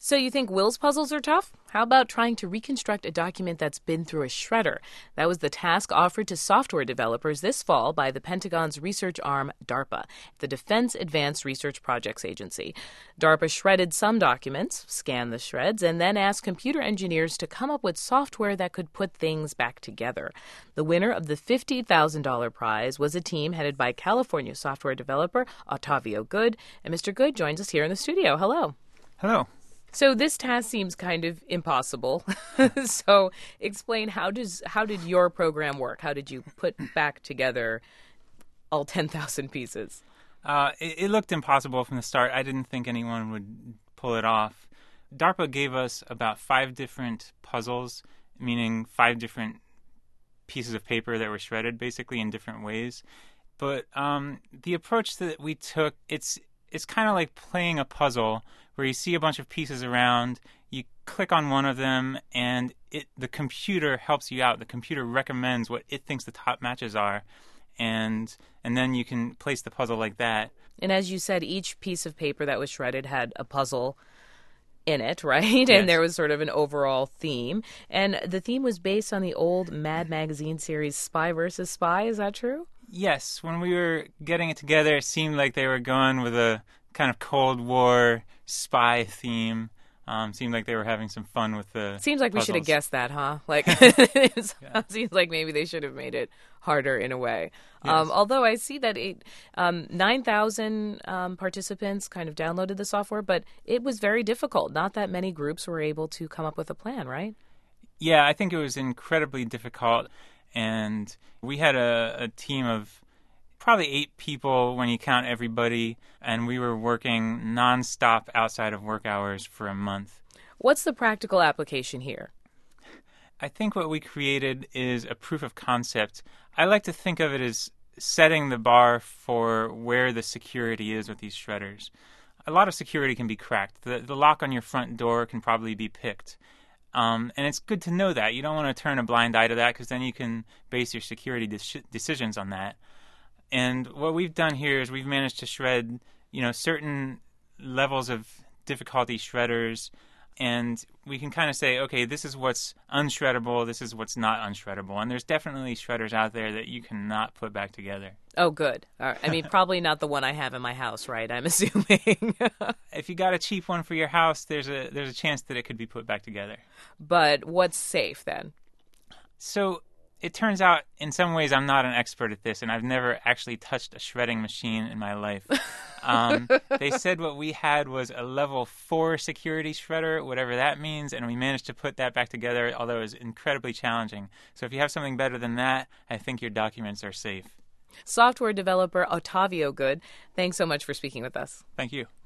So you think Will's puzzles are tough? How about trying to reconstruct a document that's been through a shredder? That was the task offered to software developers this fall by the Pentagon's research arm, DARPA, the Defense Advanced Research Projects Agency. DARPA shredded some documents, scanned the shreds, and then asked computer engineers to come up with software that could put things back together. The winner of the $50,000 prize was a team headed by California software developer Otavio Good. And Mr. Good joins us here in the studio. Hello. Hello. So this task seems kind of impossible. So explain, how did your program work? How did you put back together all 10,000 pieces? It looked impossible from the start. I didn't think anyone would pull it off. DARPA gave us about 5 different puzzles, meaning 5 different pieces of paper that were shredded, basically in different ways. But the approach that we took, it's kind of like playing a puzzle where you see a bunch of pieces around, you click on one of them, and the computer helps you out. The computer recommends what it thinks the top matches are, and then you can place the puzzle like that. And as you said, each piece of paper that was shredded had a puzzle in it, right? Yes. And there was sort of an overall theme. And the theme was based on the old Mad Magazine series Spy vs. Spy. Is that true? Yes. When we were getting it together, it seemed like they were going with a kind of Cold War spy theme. Seemed like they were having some fun with the Seems like puzzles. We should have guessed that, huh? Like, it seems like maybe they should have made it harder in a way. Yes. Although I see that 9,000 participants kind of downloaded the software, but it was very difficult. Not that many groups were able to come up with a plan, right? Yeah, I think it was incredibly difficult. And we had a team of probably 8 people when you count everybody, and we were working nonstop outside of work hours for a month. What's the practical application here? I think what we created is a proof of concept. I like to think of it as setting the bar for where the security is with these shredders. A lot of security can be cracked. The lock on your front door can probably be picked. And it's good to know that. You don't want to turn a blind eye to that, because then you can base your security decisions on that. And what we've done here is we've managed to shred, certain levels of difficulty shredders, and we can kind of say, okay, this is what's unshreddable, this is what's not unshreddable. And there's definitely shredders out there that you cannot put back together. Oh, good. All right. I mean, probably not the one I have in my house, right? I'm assuming. If you got a cheap one for your house, there's a chance that it could be put back together. But what's safe then? So it turns out, in some ways, I'm not an expert at this, and I've never actually touched a shredding machine in my life. They said what we had was a level 4 security shredder, whatever that means, and we managed to put that back together, although it was incredibly challenging. So if you have something better than that, I think your documents are safe. Software developer Otavio Good, thanks so much for speaking with us. Thank you.